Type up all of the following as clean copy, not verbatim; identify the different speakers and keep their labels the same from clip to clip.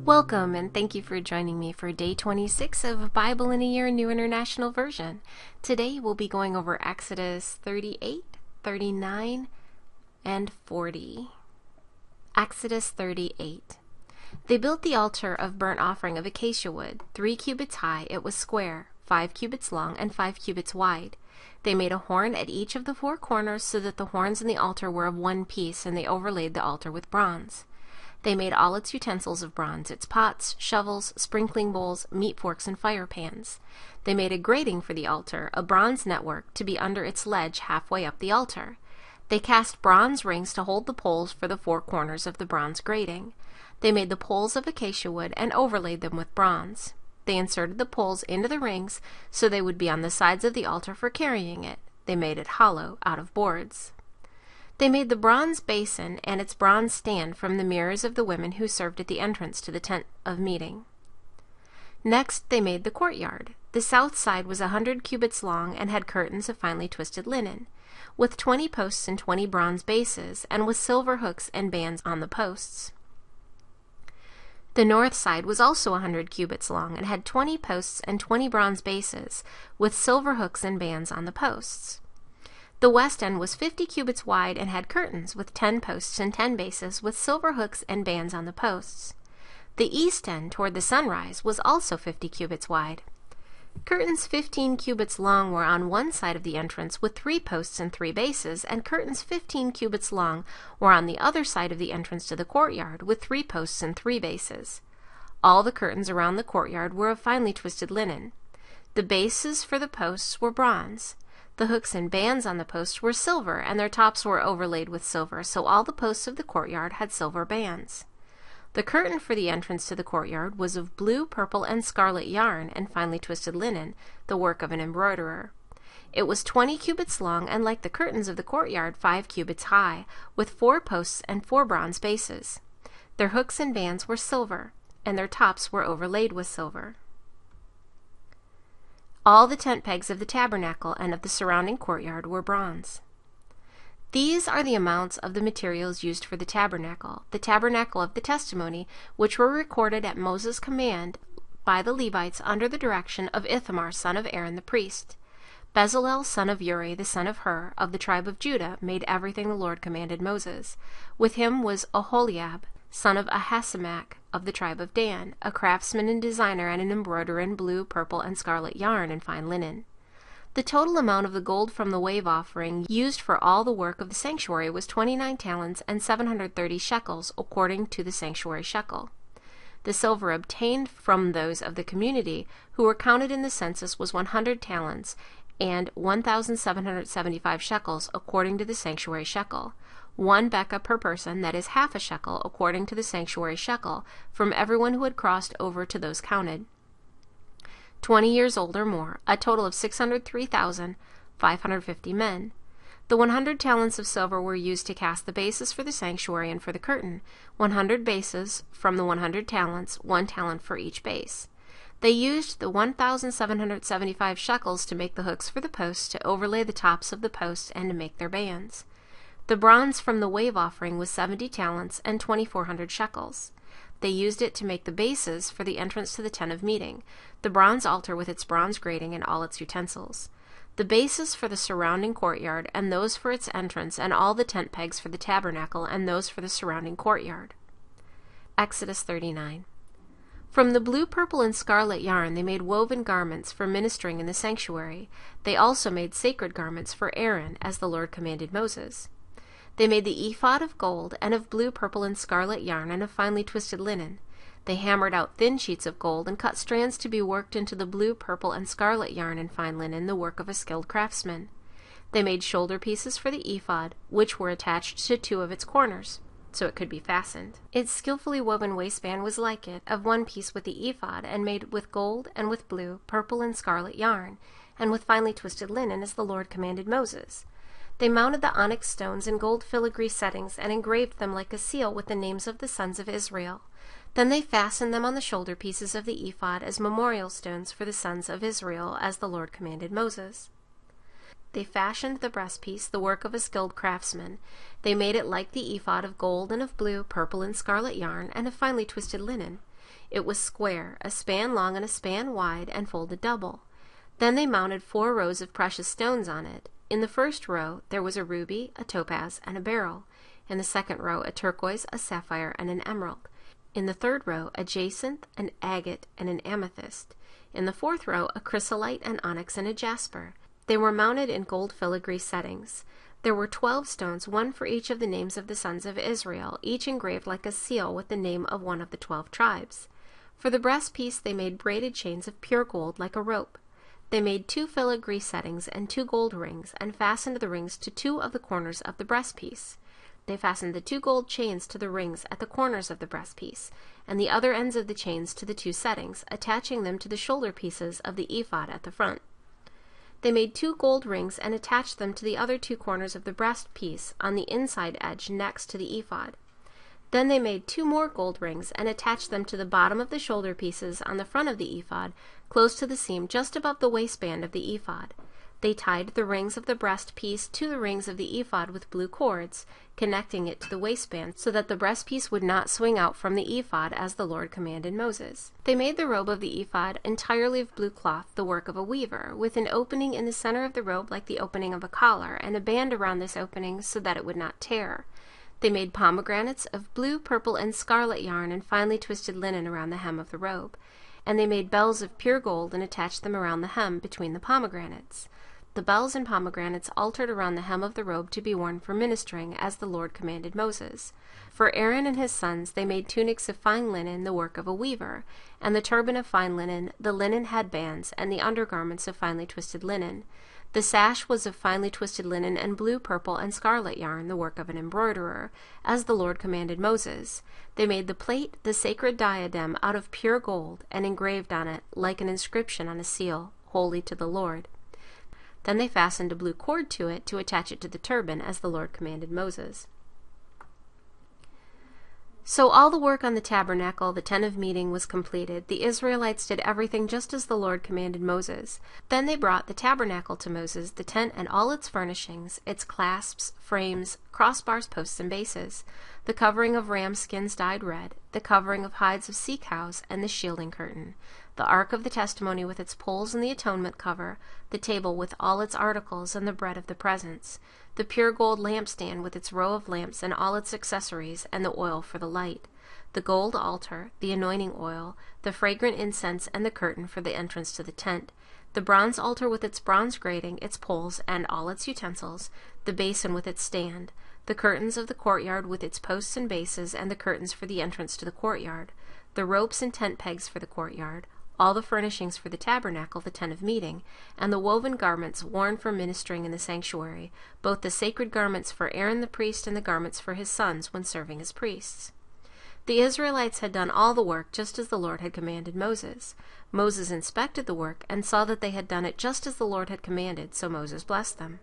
Speaker 1: Welcome and thank you for joining me for day 26 of Bible in a Year New International Version. Today we'll be going over Exodus 38, 39, and 40. Exodus 38. They built the altar of burnt offering of acacia wood. 3 cubits high, it was square, 5 cubits long, and 5 cubits wide. They made a horn at each of the 4 corners so that the horns in the altar were of one piece, and they overlaid the altar with bronze. They made all its utensils of bronze, its pots, shovels, sprinkling bowls, meat forks, and fire pans. They made a grating for the altar, a bronze network, to be under its ledge halfway up the altar. They cast bronze rings to hold the poles for the 4 corners of the bronze grating. They made the poles of acacia wood and overlaid them with bronze. They inserted the poles into the rings so they would be on the sides of the altar for carrying it. They made it hollow out of boards. They made the bronze basin and its bronze stand from the mirrors of the women who served at the entrance to the tent of meeting. Next, they made the courtyard. The south side was 100 cubits long and had curtains of finely twisted linen, with 20 posts and 20 bronze bases, and with silver hooks and bands on the posts. The north side was also 100 cubits long and had 20 posts and 20 bronze bases, with silver hooks and bands on the posts. The west end was 50 cubits wide and had curtains with 10 posts and 10 bases with silver hooks and bands on the posts. The east end toward the sunrise was also 50 cubits wide. Curtains 15 cubits long were on one side of the entrance with 3 posts and 3 bases, and curtains 15 cubits long were on the other side of the entrance to the courtyard with 3 posts and 3 bases. All the curtains around the courtyard were of finely twisted linen. The bases for the posts were bronze. The hooks and bands on the posts were silver, and their tops were overlaid with silver, so all the posts of the courtyard had silver bands. The curtain for the entrance to the courtyard was of blue, purple, and scarlet yarn and finely twisted linen, the work of an embroiderer. It was 20 cubits long, and like the curtains of the courtyard, 5 cubits high, with 4 posts and 4 bronze bases. Their hooks and bands were silver, and their tops were overlaid with silver. All the tent pegs of the tabernacle and of the surrounding courtyard were bronze. These are the amounts of the materials used for the tabernacle of the testimony, which were recorded at Moses' command by the Levites under the direction of Ithamar, son of Aaron the priest. Bezalel, son of Uri, the son of Hur, of the tribe of Judah, made everything the Lord commanded Moses. With him was Oholiab, son of Ahisamach, of the tribe of Dan, a craftsman and designer and an embroiderer in blue, purple, and scarlet yarn and fine linen. The total amount of the gold from the wave offering used for all the work of the sanctuary was 29 talents and 730 shekels, according to the sanctuary shekel. The silver obtained from those of the community who were counted in the census was 100 talents and 1,775 shekels, according to the sanctuary shekel. 1 bekah per person, that is half a shekel, according to the sanctuary shekel, from everyone who had crossed over to those counted. 20 years old or more, a total of 603,550 men. The 100 talents of silver were used to cast the bases for the sanctuary and for the curtain, 100 bases from the 100 talents, 1 talent for each base. They used the 1,775 shekels to make the hooks for the posts, to overlay the tops of the posts, and to make their bands. The bronze from the wave offering was 70 talents and 2,400 shekels. They used it to make the bases for the entrance to the tent of meeting, the bronze altar with its bronze grating and all its utensils, the bases for the surrounding courtyard, and those for its entrance, and all the tent pegs for the tabernacle, and those for the surrounding courtyard. Exodus 39. From the blue, purple, and scarlet yarn they made woven garments for ministering in the sanctuary. They also made sacred garments for Aaron, as the Lord commanded Moses. They made the ephod of gold, and of blue, purple, and scarlet yarn, and of finely twisted linen. They hammered out thin sheets of gold, and cut strands to be worked into the blue, purple, and scarlet yarn and fine linen, the work of a skilled craftsman. They made shoulder pieces for the ephod, which were attached to 2 of its corners, so it could be fastened. Its skillfully woven waistband was like it, of one piece with the ephod, and made with gold, and with blue, purple, and scarlet yarn, and with finely twisted linen, as the Lord commanded Moses. They mounted the onyx stones in gold filigree settings and engraved them like a seal with the names of the sons of Israel. Then they fastened them on the shoulder pieces of the ephod as memorial stones for the sons of Israel, as the Lord commanded Moses. They fashioned the breastpiece, the work of a skilled craftsman. They made it like the ephod, of gold and of blue, purple, and scarlet yarn, and of finely twisted linen. It was square, a span long and a span wide, and folded double. Then they mounted 4 rows of precious stones on it. In the first row there was a ruby, a topaz, and a beryl. In the second row a turquoise, a sapphire, and an emerald. In the third row a jacinth, an agate, and an amethyst. In the fourth row a chrysolite, an onyx, and a jasper. They were mounted in gold filigree settings. There were 12 stones, one for each of the names of the sons of Israel, each engraved like a seal with the name of one of the 12 tribes. For the breastpiece they made braided chains of pure gold like a rope. They made 2 filigree settings and 2 gold rings, and fastened the rings to 2 of the corners of the breastpiece. They fastened the 2 gold chains to the rings at the corners of the breastpiece, and the other ends of the chains to the 2 settings, attaching them to the shoulder pieces of the ephod at the front. They made 2 gold rings and attached them to the other 2 corners of the breastpiece on the inside edge next to the ephod. Then they made 2 more gold rings and attached them to the bottom of the shoulder pieces on the front of the ephod, close to the seam just above the waistband of the ephod. They tied the rings of the breastpiece to the rings of the ephod with blue cords, connecting it to the waistband so that the breastpiece would not swing out from the ephod as the Lord commanded Moses. They made the robe of the ephod entirely of blue cloth, the work of a weaver, with an opening in the center of the robe like the opening of a collar, and a band around this opening so that it would not tear. They made pomegranates of blue, purple, and scarlet yarn and finely twisted linen around the hem of the robe. And they made bells of pure gold and attached them around the hem between the pomegranates. The bells and pomegranates altered around the hem of the robe to be worn for ministering, as the Lord commanded Moses. For Aaron and his sons they made tunics of fine linen, the work of a weaver, and the turban of fine linen, the linen headbands, and the undergarments of finely twisted linen. The sash was of finely twisted linen and blue, purple, and scarlet yarn, the work of an embroiderer, as the Lord commanded Moses. They made the plate, the sacred diadem, out of pure gold, and engraved on it, like an inscription on a seal, "Holy to the Lord." Then they fastened a blue cord to it to attach it to the turban, as the Lord commanded Moses. So all the work on the tabernacle, the tent of meeting, was completed. The Israelites did everything just as the Lord commanded Moses. Then they brought the tabernacle to Moses, the tent and all its furnishings, its clasps, frames, crossbars, posts, and bases, the covering of ram skins dyed red, the covering of hides of sea cows, and the shielding curtain, the ark of the testimony with its poles and the atonement cover, the table with all its articles, and the bread of the presence, the pure gold lampstand with its row of lamps and all its accessories, and the oil for the light, the gold altar, the anointing oil, the fragrant incense, and the curtain for the entrance to the tent, the bronze altar with its bronze grating, its poles, and all its utensils, the basin with its stand, the curtains of the courtyard with its posts and bases, and the curtains for the entrance to the courtyard, the ropes and tent pegs for the courtyard, all the furnishings for the tabernacle, the tent of meeting, and the woven garments worn for ministering in the sanctuary, both the sacred garments for Aaron the priest and the garments for his sons when serving as priests. The Israelites had done all the work just as the Lord had commanded Moses. Moses inspected the work and saw that they had done it just as the Lord had commanded, so Moses blessed them.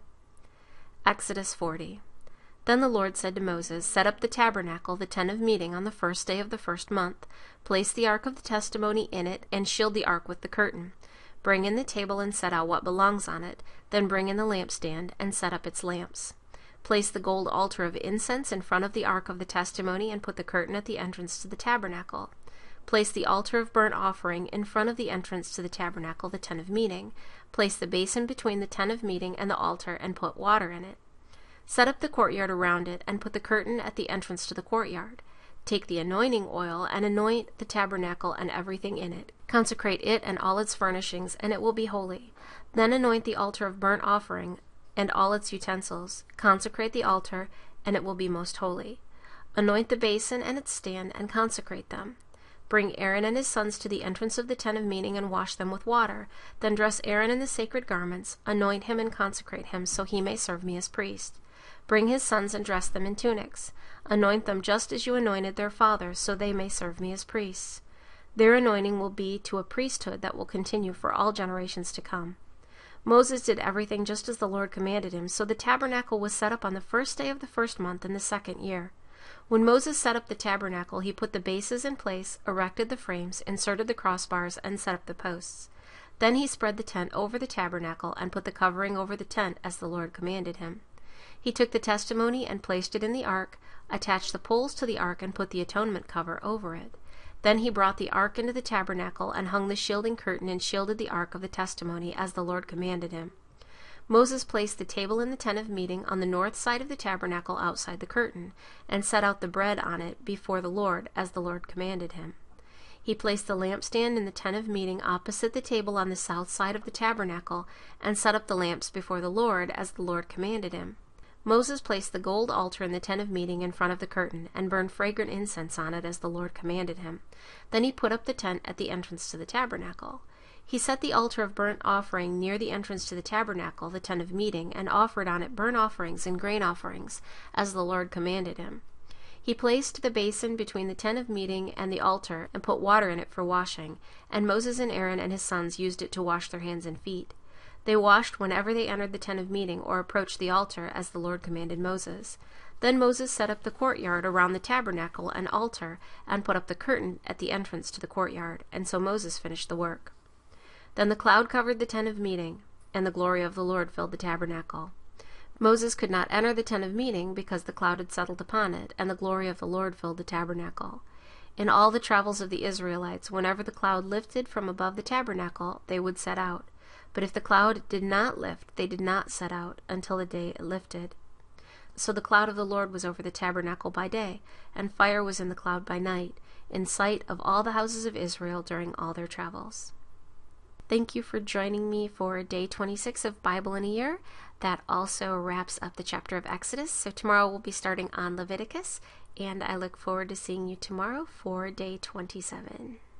Speaker 1: Exodus 40. Then the Lord said to Moses, "Set up the tabernacle, the tent of meeting, on the first day of the first month. Place the ark of the testimony in it, and shield the ark with the curtain. Bring in the table and set out what belongs on it. Then bring in the lampstand and set up its lamps. Place the gold altar of incense in front of the ark of the testimony, and put the curtain at the entrance to the tabernacle. Place the altar of burnt offering in front of the entrance to the tabernacle, the tent of meeting. Place the basin between the tent of meeting and the altar, and put water in it. Set up the courtyard around it, and put the curtain at the entrance to the courtyard. Take the anointing oil, and anoint the tabernacle and everything in it. Consecrate it and all its furnishings, and it will be holy. Then anoint the altar of burnt offering and all its utensils. Consecrate the altar, and it will be most holy. Anoint the basin and its stand, and consecrate them. Bring Aaron and his sons to the entrance of the tent of meeting, and wash them with water. Then dress Aaron in the sacred garments, anoint him and consecrate him, so he may serve me as priest. Bring his sons and dress them in tunics. Anoint them just as you anointed their fathers, so they may serve me as priests. Their anointing will be to a priesthood that will continue for all generations to come." Moses did everything just as the Lord commanded him, so the tabernacle was set up on the first day of the first month in the second year. When Moses set up the tabernacle, he put the bases in place, erected the frames, inserted the crossbars, and set up the posts. Then he spread the tent over the tabernacle and put the covering over the tent as the Lord commanded him. He took the testimony and placed it in the ark, attached the poles to the ark, and put the atonement cover over it. Then he brought the ark into the tabernacle and hung the shielding curtain and shielded the ark of the testimony, as the Lord commanded him. Moses placed the table in the tent of meeting on the north side of the tabernacle outside the curtain, and set out the bread on it before the Lord, as the Lord commanded him. He placed the lampstand in the tent of meeting opposite the table on the south side of the tabernacle, and set up the lamps before the Lord, as the Lord commanded him. Moses placed the gold altar in the tent of meeting in front of the curtain, and burned fragrant incense on it, as the Lord commanded him. Then he put up the tent at the entrance to the tabernacle. He set the altar of burnt offering near the entrance to the tabernacle, the tent of meeting, and offered on it burnt offerings and grain offerings, as the Lord commanded him. He placed the basin between the tent of meeting and the altar, and put water in it for washing, and Moses and Aaron and his sons used it to wash their hands and feet. They washed whenever they entered the tent of meeting or approached the altar, as the Lord commanded Moses. Then Moses set up the courtyard around the tabernacle and altar, and put up the curtain at the entrance to the courtyard, and so Moses finished the work. Then the cloud covered the tent of meeting, and the glory of the Lord filled the tabernacle. Moses could not enter the tent of meeting, because the cloud had settled upon it, and the glory of the Lord filled the tabernacle. In all the travels of the Israelites, whenever the cloud lifted from above the tabernacle, they would set out. But if the cloud did not lift, they did not set out until the day it lifted. So the cloud of the Lord was over the tabernacle by day, and fire was in the cloud by night, in sight of all the houses of Israel during all their travels. Thank you for joining me for day 26 of Bible in a Year. That also wraps up the chapter of Exodus. So tomorrow we'll be starting on Leviticus, and I look forward to seeing you tomorrow for day 27.